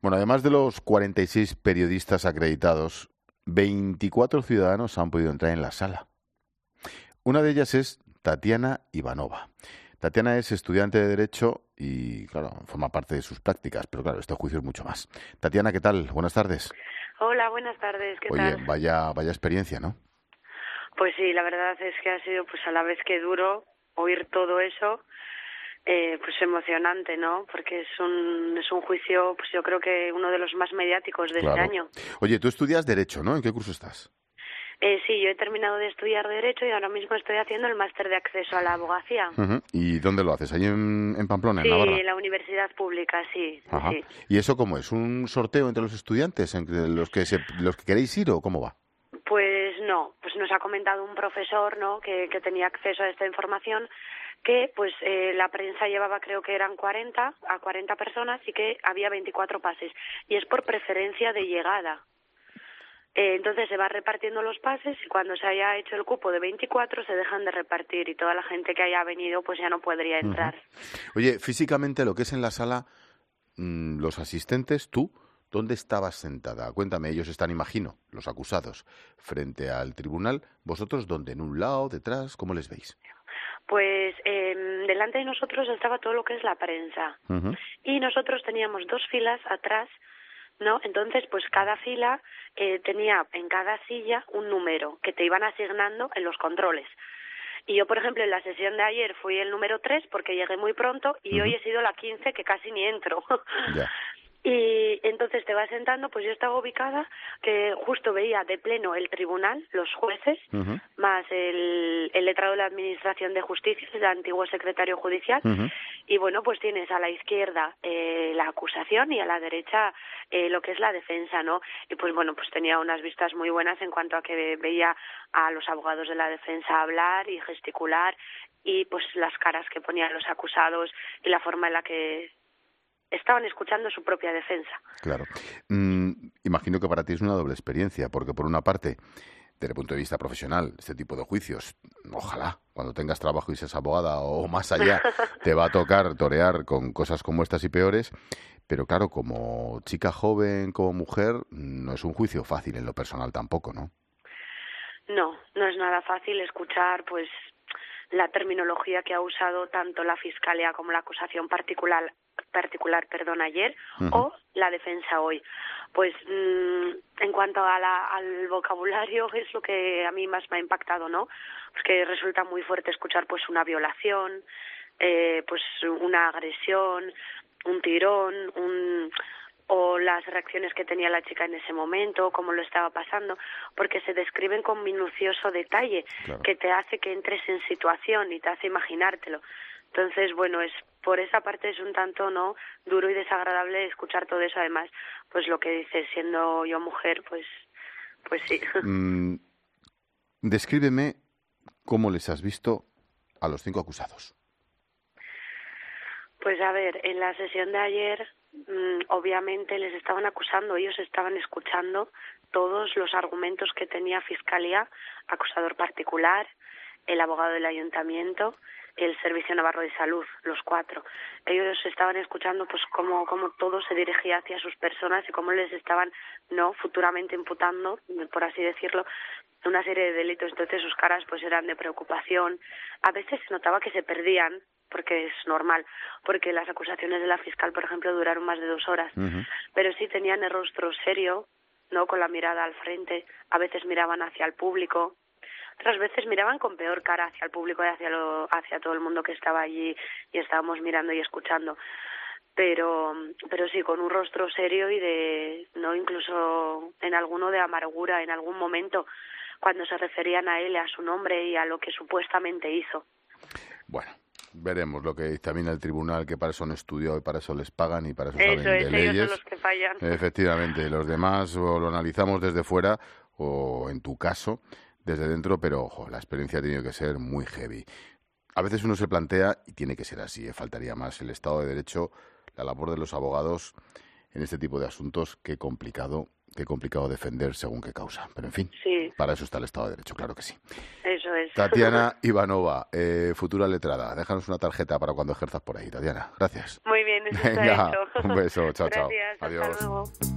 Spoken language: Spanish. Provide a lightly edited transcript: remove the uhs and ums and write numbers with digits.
Bueno, además de los 46 periodistas acreditados, 24 ciudadanos han podido entrar en la sala. Una de ellas es Tatiana Ivanova. Tatiana es estudiante de Derecho y, claro, forma parte de sus prácticas, pero claro, este juicio es mucho más. Tatiana, ¿qué tal? Buenas tardes. Hola, buenas tardes, ¿qué Oye, tal? vaya experiencia, ¿no? Pues sí, la verdad es que ha sido pues a la vez que duro oír todo eso, pues emocionante, ¿no? Porque es un juicio, pues yo creo que uno de los más mediáticos de este Claro. año. Oye, tú estudias Derecho, ¿no? ¿En qué curso estás? Sí, yo he terminado de estudiar Derecho y ahora mismo estoy haciendo el máster de acceso a la abogacía. Ujú. ¿Y dónde lo haces? ¿Ahí en Pamplona, en Sí, Navarra? en la universidad pública, sí, Ajá. sí. ¿Y eso cómo es? ¿Un sorteo entre los estudiantes, entre los que queréis ir o cómo va? Pues no, pues nos ha comentado un profesor, ¿no?, que tenía acceso a esta información, que pues la prensa llevaba, creo que eran 40 personas y que había 24 pases. Y es por preferencia de llegada. Entonces se va repartiendo los pases y cuando se haya hecho el cupo de 24 se dejan de repartir y toda la gente que haya venido pues ya no podría Ujú. entrar. Oye, físicamente lo que es en la sala, los asistentes, tú, ¿dónde estabas sentada? Cuéntame, ellos están, imagino, los acusados, frente al tribunal. ¿Vosotros dónde? ¿En un lado, detrás? ¿Cómo les veis? Pues delante de nosotros estaba todo lo que es la prensa Ujú. y nosotros teníamos dos filas atrás, ¿no? Entonces, pues cada fila tenía en cada silla un número que te iban asignando en los controles. Y yo, por ejemplo, en la sesión de ayer fui el número 3 porque llegué muy pronto y hoy Ujú. he sido la 15 que casi ni entro. Ya. Y entonces te vas sentando, pues yo estaba ubicada que justo veía de pleno el tribunal, los jueces, Ujú. más el letrado de la Administración de Justicia, el antiguo secretario judicial, Ujú. y bueno, pues tienes a la izquierda la acusación y a la derecha lo que es la defensa, ¿no? Y pues bueno, pues tenía unas vistas muy buenas en cuanto a que veía a los abogados de la defensa hablar y gesticular y pues las caras que ponían los acusados y la forma en la que estaban escuchando su propia defensa. Claro. Imagino que para ti es una doble experiencia, porque por una parte, desde el punto de vista profesional, este tipo de juicios, ojalá, cuando tengas trabajo y seas abogada o más allá, te va a tocar torear con cosas como estas y peores, pero claro, como chica joven, como mujer, no es un juicio fácil en lo personal tampoco, ¿no? No, no es nada fácil escuchar pues la terminología que ha usado tanto la Fiscalía como la acusación particular ayer Ujú. o la defensa hoy. Pues en cuanto a al vocabulario es lo que a mí más me ha impactado, ¿no? Pues que resulta muy fuerte escuchar pues una violación, pues una agresión, un tirón, o las reacciones que tenía la chica en ese momento, cómo lo estaba pasando, porque se describen con minucioso detalle Claro. que te hace que entres en situación y te hace imaginártelo. Entonces, bueno, es por esa parte es un tanto no duro y desagradable escuchar todo eso. Además, pues lo que dices, siendo yo mujer, pues sí. Mm, Descríbeme cómo les has visto a los 5 acusados. Pues a ver, en la sesión de ayer, obviamente les estaban acusando, ellos estaban escuchando todos los argumentos que tenía Fiscalía, acusador particular, el abogado del ayuntamiento, el Servicio Navarro de Salud, los 4. Ellos estaban escuchando pues cómo todo se dirigía hacia sus personas y cómo les estaban no futuramente imputando, por así decirlo, una serie de delitos. Entonces sus caras pues eran de preocupación. A veces se notaba que se perdían, porque es normal, porque las acusaciones de la fiscal, por ejemplo, duraron más de 2 horas, Ujú. pero sí tenían el rostro serio, no con la mirada al frente, a veces miraban hacia el público, otras veces miraban con peor cara hacia el público y hacia todo el mundo que estaba allí y estábamos mirando y escuchando, pero sí con un rostro serio y de no incluso en alguno de amargura en algún momento cuando se referían a él, a su nombre y a lo que supuestamente hizo. Bueno, veremos lo que dictamina el tribunal, que para eso han estudiado y para eso les pagan y para eso Eso saben de es, ellos son los leyes. que fallan. Efectivamente, los demás o lo analizamos desde fuera o, en tu caso, desde dentro, pero ojo, la experiencia ha tenido que ser muy heavy. A veces uno se plantea, y tiene que ser así, faltaría más, el Estado de Derecho, la labor de los abogados en este tipo de asuntos, qué complicado defender según qué causa. Pero en fin, Sí, para eso está el Estado de Derecho, claro que sí. eso es. Tatiana Ivanova, futura letrada. Déjanos una tarjeta para cuando ejerzas por ahí, Tatiana. Gracias. Muy bien, eso está Venga, hecho. un beso. Chao, chao. Gracias. Adiós. Hasta luego.